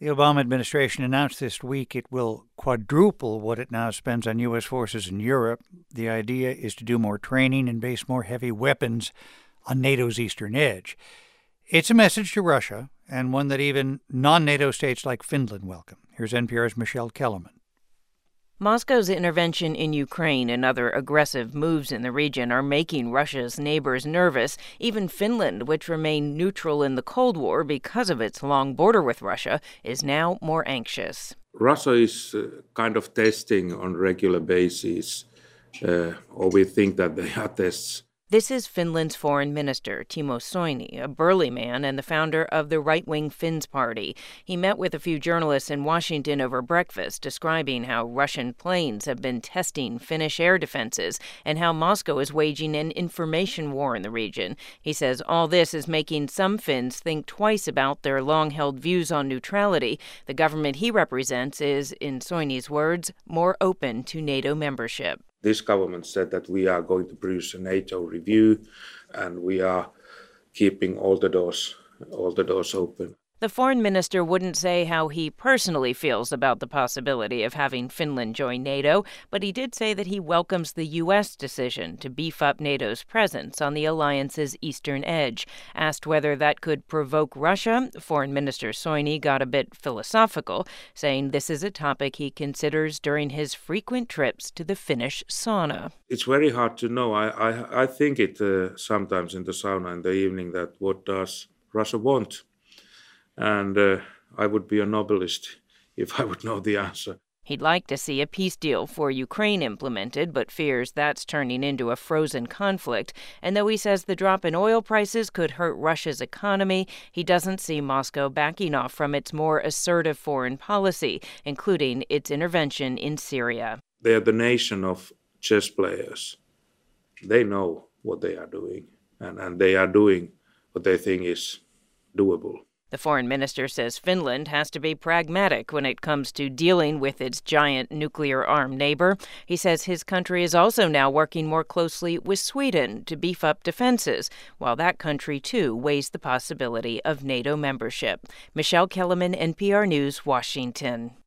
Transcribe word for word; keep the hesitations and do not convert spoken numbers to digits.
The Obama administration announced this week it will quadruple what it now spends on U S forces in Europe. The idea is to do more training and base more heavy weapons on NATO's eastern edge. It's a message to Russia, and one that even non-NATO states like Finland welcome. Here's N P R's Michelle Kellerman. Moscow's intervention in Ukraine and other aggressive moves in the region are making Russia's neighbors nervous. Even Finland, which remained neutral in the Cold War because of its long border with Russia, is now more anxious. Russia is uh, kind of testing on a regular basis, uh, or we think that they are tests. This is Finland's foreign minister, Timo Soini, a burly man and the founder of the right-wing Finns Party. He met with a few journalists in Washington over breakfast, describing how Russian planes have been testing Finnish air defenses and how Moscow is waging an information war in the region. He says all this is making some Finns think twice about their long-held views on neutrality. The government he represents is, in Soini's words, more open to NATO membership. This government said that we are going to produce a NATO review, and we are keeping all the doors, all the doors open. The foreign minister wouldn't say how he personally feels about the possibility of having Finland join NATO, but he did say that he welcomes the U S decision to beef up NATO's presence on the alliance's eastern edge. Asked whether that could provoke Russia, Foreign Minister Soini got a bit philosophical, saying this is a topic he considers during his frequent trips to the Finnish sauna. It's very hard to know. I, I, I think it uh, sometimes in the sauna in the evening that what does Russia want? And uh, I would be a Nobelist if I would know the answer. He'd like to see a peace deal for Ukraine implemented, but fears that's turning into a frozen conflict. And though he says the drop in oil prices could hurt Russia's economy, he doesn't see Moscow backing off from its more assertive foreign policy, including its intervention in Syria. They are the nation of chess players. They know what they are doing, and, and they are doing what they think is doable. The foreign minister says Finland has to be pragmatic when it comes to dealing with its giant nuclear-armed neighbor. He says his country is also now working more closely with Sweden to beef up defenses, while that country, too, weighs the possibility of NATO membership. Michelle Kellerman, N P R News, Washington.